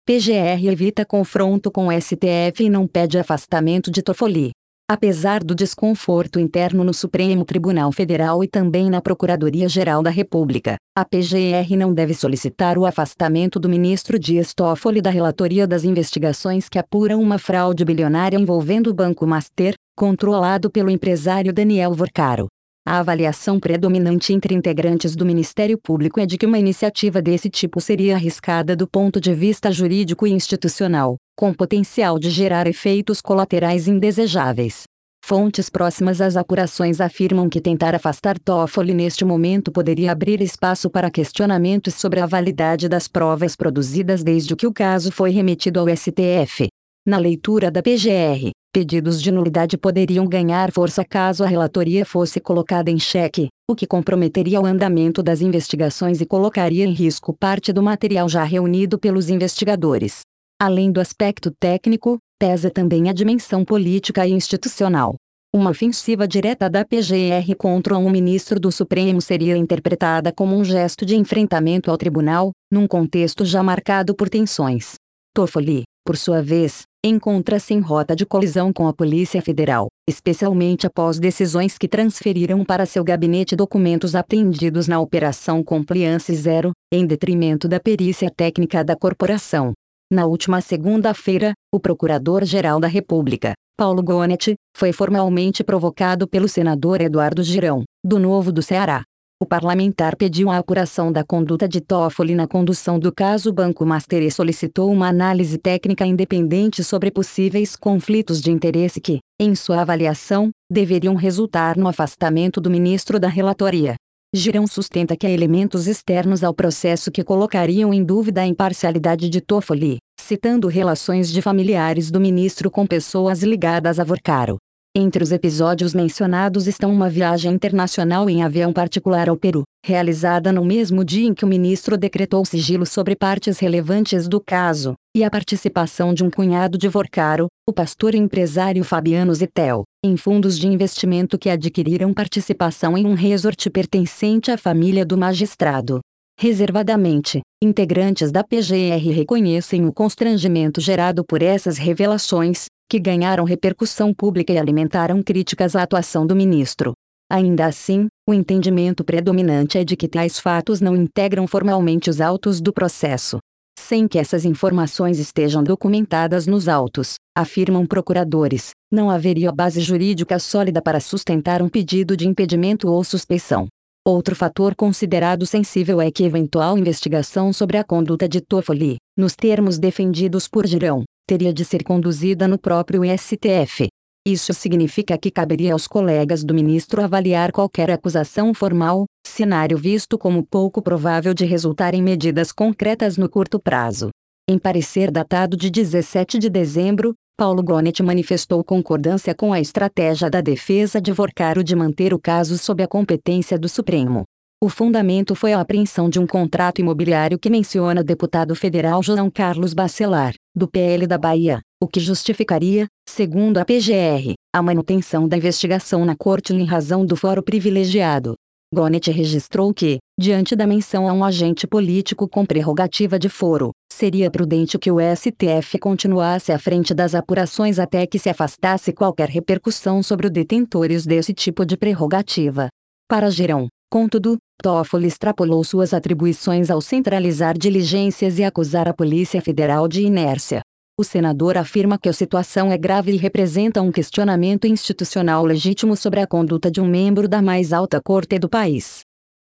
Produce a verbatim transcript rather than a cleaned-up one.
P G R evita confronto com o S T F e não pede afastamento de Toffoli. Apesar do desconforto interno no Supremo Tribunal Federal e também na Procuradoria-Geral da República, a P G R não deve solicitar o afastamento do ministro Dias Toffoli da relatoria das investigações que apuram uma fraude bilionária envolvendo o Banco Master, controlado pelo empresário Daniel Vorcaro. A avaliação predominante entre integrantes do Ministério Público é de que uma iniciativa desse tipo seria arriscada do ponto de vista jurídico e institucional, com potencial de gerar efeitos colaterais indesejáveis. Fontes próximas às apurações afirmam que tentar afastar Toffoli neste momento poderia abrir espaço para questionamentos sobre a validade das provas produzidas desde que o caso foi remetido ao S T F. Na leitura da P G R, pedidos de nulidade poderiam ganhar força caso a relatoria fosse colocada em xeque, o que comprometeria o andamento das investigações e colocaria em risco parte do material já reunido pelos investigadores. Além do aspecto técnico, pesa também a dimensão política e institucional. Uma ofensiva direta da P G R contra um ministro do Supremo seria interpretada como um gesto de enfrentamento ao tribunal, num contexto já marcado por tensões. Toffoli, por sua vez, encontra-se em rota de colisão com a Polícia Federal, especialmente após decisões que transferiram para seu gabinete documentos apreendidos na Operação Compliance Zero, em detrimento da perícia técnica da corporação. Na última segunda-feira, o Procurador-Geral da República, Paulo Gonet, foi formalmente provocado pelo senador Eduardo Girão, do Novo do Ceará. O parlamentar pediu a apuração da conduta de Toffoli na condução do caso Banco Master e solicitou uma análise técnica independente sobre possíveis conflitos de interesse que, em sua avaliação, deveriam resultar no afastamento do ministro da relatoria. Girão sustenta que há elementos externos ao processo que colocariam em dúvida a imparcialidade de Toffoli, citando relações de familiares do ministro com pessoas ligadas a Vorcaro. Entre os episódios mencionados estão uma viagem internacional em avião particular ao Peru, realizada no mesmo dia em que o ministro decretou sigilo sobre partes relevantes do caso, e a participação de um cunhado de Vorcaro, o pastor e empresário Fabiano Zettel, em fundos de investimento que adquiriram participação em um resort pertencente à família do magistrado. Reservadamente, integrantes da P G R reconhecem o constrangimento gerado por essas revelações, que ganharam repercussão pública e alimentaram críticas à atuação do ministro. Ainda assim, o entendimento predominante é de que tais fatos não integram formalmente os autos do processo. Sem que essas informações estejam documentadas nos autos, afirmam procuradores, não haveria base jurídica sólida para sustentar um pedido de impedimento ou suspeição. Outro fator considerado sensível é que eventual investigação sobre a conduta de Toffoli, nos termos defendidos por Girão, teria de ser conduzida no próprio S T F. Isso significa que caberia aos colegas do ministro avaliar qualquer acusação formal, cenário visto como pouco provável de resultar em medidas concretas no curto prazo. Em parecer datado de dezessete de dezembro, Paulo Gonet manifestou concordância com a estratégia da defesa de Vorcaro de manter o caso sob a competência do Supremo. O fundamento foi a apreensão de um contrato imobiliário que menciona o deputado federal João Carlos Bacelar, do P L da Bahia, o que justificaria, segundo a P G R, a manutenção da investigação na corte em razão do foro privilegiado. Gonet registrou que, diante da menção a um agente político com prerrogativa de foro, seria prudente que o S T F continuasse à frente das apurações até que se afastasse qualquer repercussão sobre os detentores desse tipo de prerrogativa. Para Girão, contudo, Toffoli extrapolou suas atribuições ao centralizar diligências e acusar a Polícia Federal de inércia. O senador afirma que a situação é grave e representa um questionamento institucional legítimo sobre a conduta de um membro da mais alta corte do país.